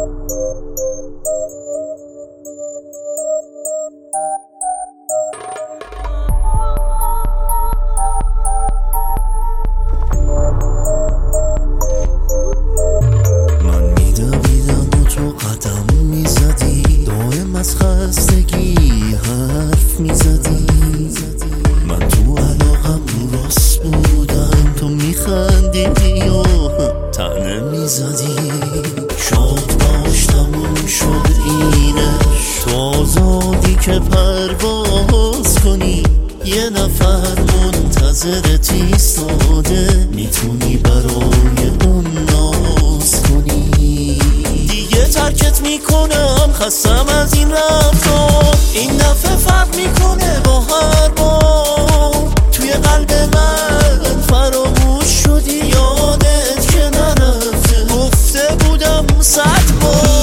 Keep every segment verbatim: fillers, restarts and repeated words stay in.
از خستگی حرف میزدی، من تو علاقم راست بودم، تو میخندیدی و طعنه میزدی. شاد باش تموم شد اینش، تو آزادی که پرواز کنی، یه نفر منتظرت ایستاده، میتونی برای اون ناز کنی. دیگه ترکت میکنم، خستم از این رفتار، این دفعه فرق میکنه با هر بار. توی قلب من فراموش شدی، یادت که نرفته، گفته بودم صد بار.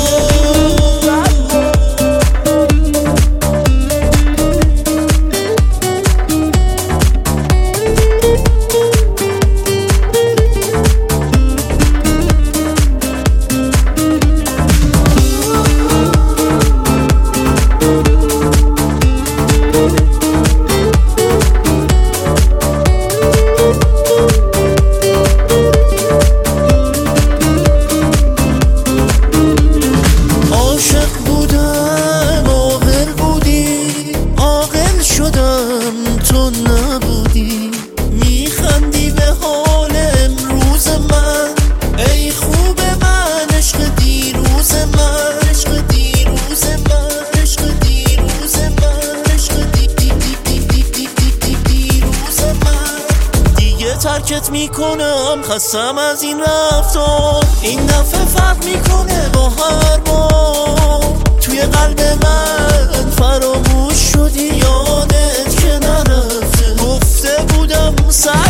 تو نبودی، میخندی به حال امروز من، ای خوب من، عشق دیروز من، عشق دیروز من، عشق دیروز من، عشق دی دی دی دی دی دی دیروز من. دیگه ترکت میکنم، خستم از این رفتار، این دفعه فرق میکنه با هر بار. توی قلب من فراموش شدی، یادت که نرفته، گفته بودم صد